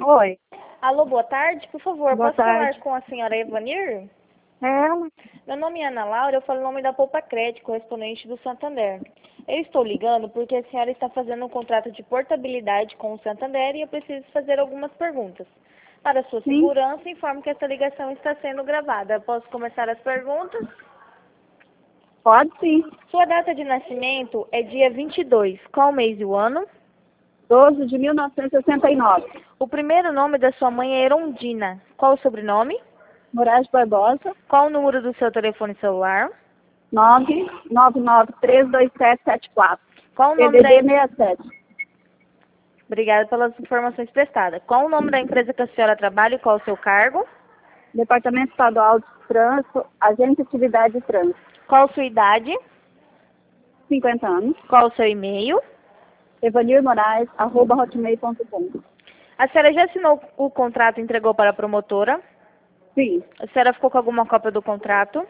Oi, Alô, boa tarde. Por favor, boa posso falar tarde. com a senhora Evanir? Ela? Meu nome é Ana Laura, eu falo em nome da Poupa Crédito, correspondente do Santander. Eu estou ligando porque a senhora está fazendo um contrato de portabilidade com o Santander e eu preciso fazer algumas perguntas. Para sua Sim, segurança, informo que essa ligação está sendo gravada. Posso começar as perguntas? pode sim. Sua data de nascimento é dia 22. Qual mês e o ano? 12 de 1969. O primeiro nome da sua mãe é Erondina. Qual o sobrenome? Moraes Barbosa, Qual o número do seu telefone celular? 999-32774. Qual o nome da PDD 67. Obrigada pelas informações prestadas. Qual o nome da empresa que a senhora trabalha e qual o seu cargo? Departamento Estadual de Trânsito, Agente de Atividade de Trânsito. Qual a sua idade? 50 anos. Qual o seu e-mail? evanirmoraes@hotmail.com. A senhora já assinou o contrato e entregou para a promotora? Sim, A senhora ficou com alguma cópia do contrato?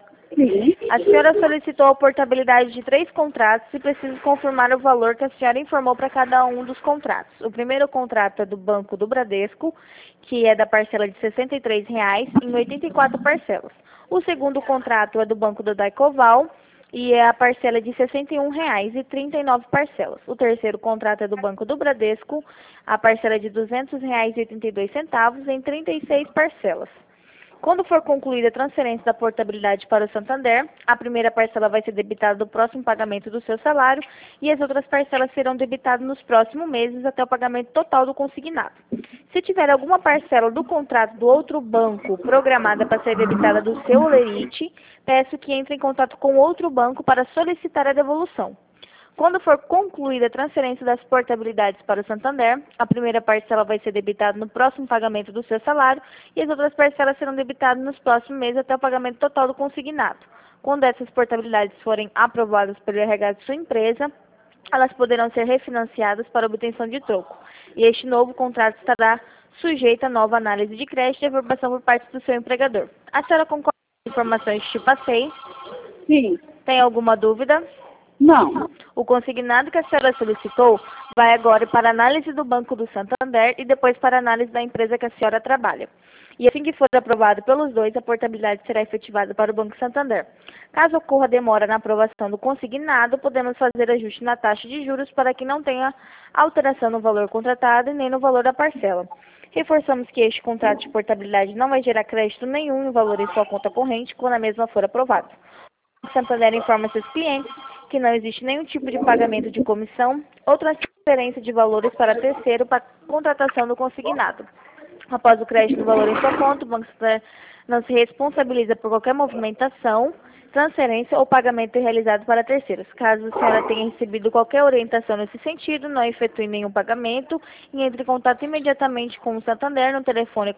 sim. A senhora solicitou a portabilidade de 3 contratos e preciso confirmar o valor que a senhora informou para cada um dos contratos. O primeiro contrato é do Banco do Bradesco, que é da parcela de R$ 63,00 em 84 parcelas. O segundo contrato é do Banco do Daicoval e é a parcela de R$ 61,00 e 39 parcelas. O terceiro contrato é do Banco do Bradesco, a parcela de R$ 200,00 e 82 centavos em 36 parcelas. Quando for concluída a transferência da portabilidade para o Santander, a primeira parcela vai ser debitada do próximo pagamento do seu salário e as outras parcelas serão debitadas nos próximos meses até o pagamento total do consignado. Se tiver alguma parcela do contrato do outro banco programada para ser debitada do seu lerite, peço que entre em contato com outro banco para solicitar a devolução. Quando for concluída a transferência das portabilidades para o Santander, a primeira parcela vai ser debitada no próximo pagamento do seu salário e as outras parcelas serão debitadas nos próximos meses até o pagamento total do consignado. Quando essas portabilidades forem aprovadas pelo RH de sua empresa, elas poderão ser refinanciadas para obtenção de troco. E este novo contrato estará sujeito a nova análise de crédito e aprovação por parte do seu empregador. A senhora concorda com as informações que te passei? Sim. Tem alguma dúvida? Não. O consignado que a senhora solicitou vai agora para análise do Banco do Santander e depois para análise da empresa que a senhora trabalha. E assim que for aprovado pelos dois, a portabilidade será efetivada para o Banco Santander. Caso ocorra demora na aprovação do consignado, podemos fazer ajuste na taxa de juros para que não tenha alteração no valor contratado e nem no valor da parcela. Reforçamos que este contrato de portabilidade não vai gerar crédito nenhum em valor em sua conta corrente quando a mesma for aprovada. O Santander informa seus clientes que não existe nenhum tipo de pagamento de comissão ou transferência de valores para terceiro para contratação do consignado. Após o crédito do valor em sua conta, o Banco Santander não se responsabiliza por qualquer movimentação, transferência ou pagamento realizado para terceiros. Caso a senhora tenha recebido qualquer orientação nesse sentido, não efetue nenhum pagamento e entre em contato imediatamente com o Santander no telefone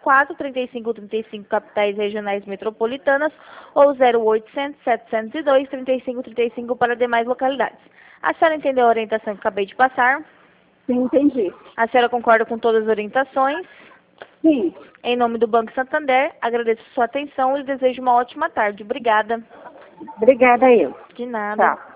4004-3535 capitais regionais metropolitanas ou 0800-702-3535 para demais localidades. A senhora entendeu a orientação que acabei de passar? Sim, entendi. A senhora concorda com todas as orientações? Sim. Em nome do Banco Santander, agradeço sua atenção e desejo uma ótima tarde. Obrigada. Obrigada, eu. De nada. Tchau.